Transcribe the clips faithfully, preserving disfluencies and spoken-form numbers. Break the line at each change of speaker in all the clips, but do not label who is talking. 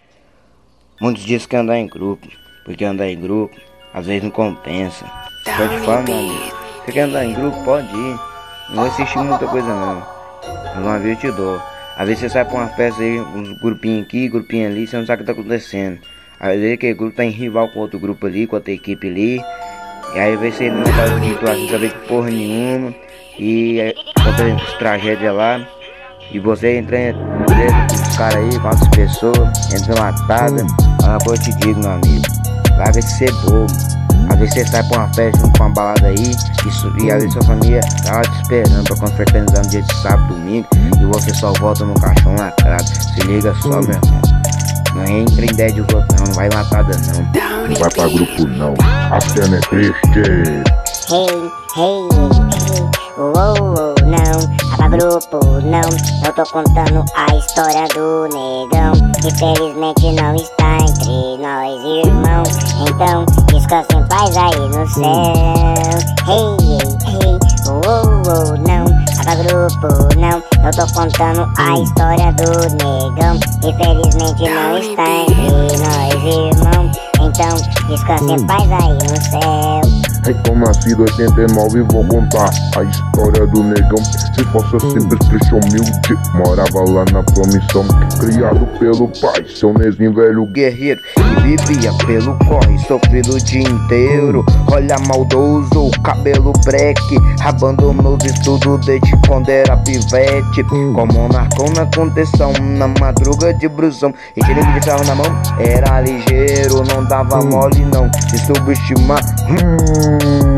Muitos dizem que andar em grupo, porque andar em grupo às vezes não compensa. Eu te falo, meu amigo, você quer andar em grupo, pode ir. Não vai assistir muita coisa não. Mas uma vez eu te dou. Às vezes você sai pra uma festa aí, uns grupinhos aqui, grupinho ali, você não sabe o que tá acontecendo. Às vezes aquele grupo tá em rival com outro grupo ali, com outra equipe ali. E aí vai ser não tá situação sem saber de porra nenhuma. E acontece tragédia lá. E você entra em os caras aí, com outras pessoas, entra latada. Uma coisa eu te digo, meu amigo, larga de ser bobo. Às vezes você sai pra uma festa, junto com uma balada aí, e, e às vezes sua família tá lá te esperando pra confraternizar no dia de sábado, domingo, e você só volta no caixão lacrado. Se liga só, meu irmão. Não entra em ideia de outro não, não vai latada não.
Não vai pra grupo não, a cena é triste.
Hey, hey, hey, oh, oh, não, vai pra grupo não. Eu tô contando a história do negão. Infelizmente não está entre nós, irmão. Então descansa em paz aí no céu. Hey, hey, hey, oh, oh, oh, não, vai pra grupo não. Eu tô contando a história do negão. Infelizmente não está entre nós, irmão. Então descansa em paz aí no céu.
Então nascido oitenta e nove vou contar a história do negão. Se fosse simples, triste, humilde, morava lá na promissão. Criado pelo pai, seu nezinho velho
guerreiro, e vivia pelo corre, sofrido o dia inteiro. Olha maldoso, cabelo breque, abandonou os estudos desde quando era pivete. Como narcou na contenção, na madruga de brusão, e tirei de carro na mão, era ligeiro, não dava mole não. Se subestimar, hum,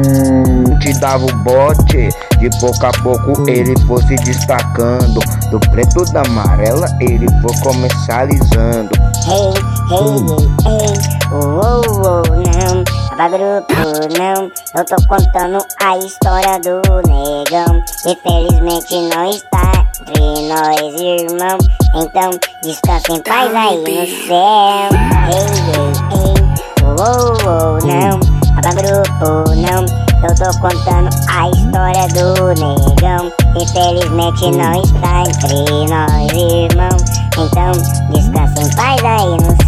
te dava o bote. De pouco a pouco ele foi se destacando, do preto da amarela ele foi comercializando.
Hey, hey, hey, oh, oh, oh, não, vai pra grupo não. Eu tô contando a história do negão. Infelizmente não está entre nós, irmão. Então descansa em paz aí no céu. Hey, hey, hey, oh, oh, oh, não, vai pra grupo não. Eu tô contando a história do negão. Infelizmente não está entre nós, irmão. Então descansa em paz aí no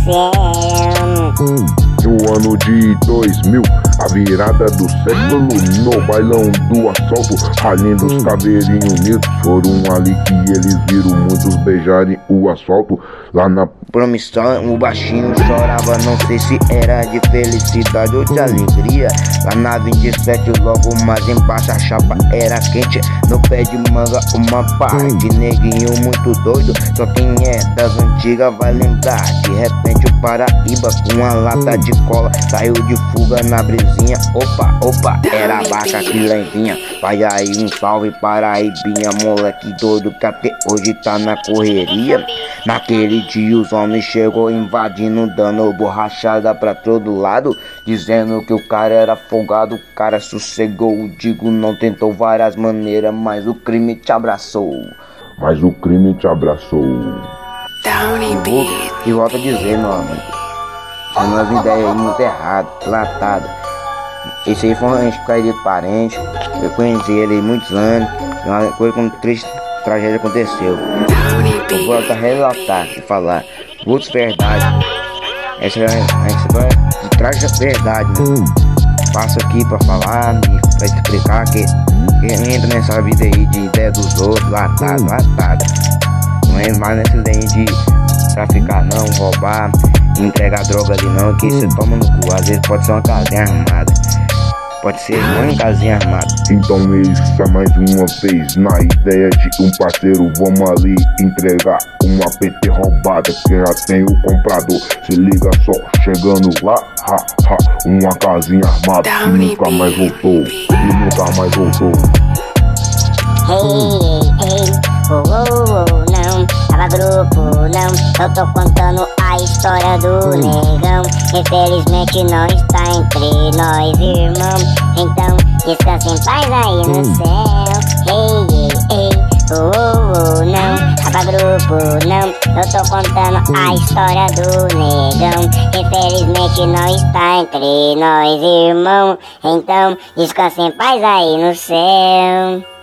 céu.
No ano de dois mil, a virada do século, no bailão do asfalto, ralando os caveirinhos unidos, foram ali que eles viram muitos beijarem o asfalto. Lá na
promissão o baixinho chorava, não sei se era de felicidade ou de alegria. Lá na vinte e sete logo mais embaixo a chapa era quente, no pé de manga uma parte, neguinho muito doido, só quem é das antigas vai lembrar. De repente o Paraíba com uma lata de cola saiu de fuga na brisinha. Opa, opa, era a vaca que lentinha. Vai aí um salve Paraibinha, moleque doido que até hoje tá na correria. Naquele dia os homens chegou invadindo, dando borrachada pra todo lado, dizendo que o cara era folgado. O cara sossegou, digo, não tentou várias maneiras, mas o crime te abraçou.
Mas o crime te abraçou.
E volto a dizer, meu amigo, são umas ideias aí muito erradas, latadas. Esse aí foi um ente de parente, eu conheci ele há muitos anos, e uma coisa como triste tragédia aconteceu. Eu volto a relatar e falar outras verdades. Essa é a história de tragédia verdade, né? Passo aqui pra falar e pra explicar que quem entra nessa vida aí de ideia dos outros, latado, latado. Não é mais nessa ideia de traficar não, roubar, entregar droga ali não, que você toma no cu. Às vezes pode ser uma casinha armada, pode ser uma casinha armada.
Então isso mais uma vez na ideia de um parceiro, vamos ali entregar uma P T roubada que já tem o comprador. Se liga só, chegando lá, ha, ha, uma casinha armada que nunca mais voltou, e nunca mais voltou.
Hey, hey, oh, oh, oh, não, tava grupo não. Eu tô contando a história do negão. Infelizmente não está entre nós, irmão. Então descansa em paz aí no céu. Hey, hey, hey, oh, oh, oh, não, tava grupo não. Eu tô contando a história do negão. Infelizmente não está entre nós, irmão. Então descansa em paz aí no céu.